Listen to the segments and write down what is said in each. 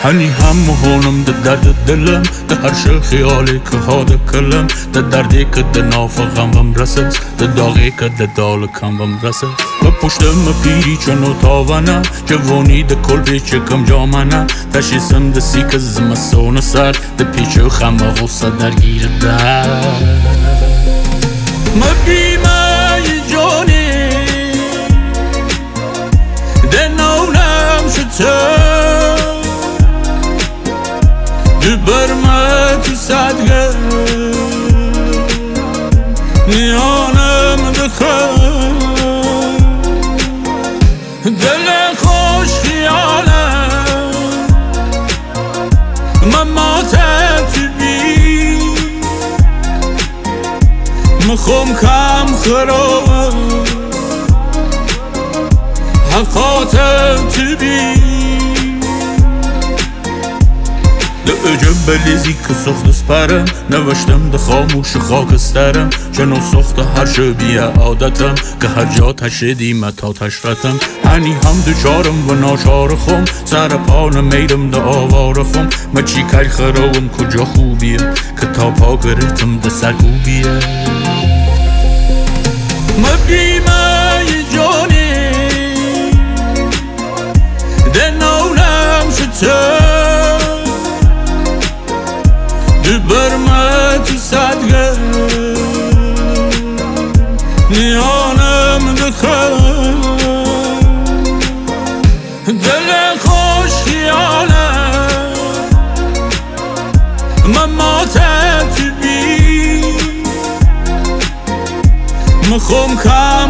هنی هم مهونم ده درد دلم ده هر شه خیالی که ها ده کلم ده دردی که ده نافقم بم رسه ده داغی که ده دال کم بم رسه و پشتم پیری چنو تاوانه جوانی ده کل پیچه کم جامنه تشیسم ده سی که زمستون سر ده پیچه خم غصه درگیر در مبیمه جانی ده نونم شده برمه تو صدقه نیانم دخه دل خوش خیالم مماتت تو بی مخوم کم خرابم حقاتم تو بی ده اجب بلیزی که سخت سپرم نوشتم ده خاموش خاکسترم چنو سخت هر شبیه عادتم که هر جا تشدی متا تشرتم هنی هم دوچارم و ناچار خم سر پا نمیرم ده آوار خم ما چی کل خراوم کجا خوبیه که تا پا گرفتم ده سرگوبیه مبیمه جانی ده نونم شده برمه تو صدقه نیانم دخه دل خوش خیالم مماتت تو بی مخوم کم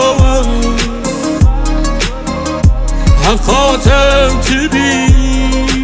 خرابم حقاتم تو بی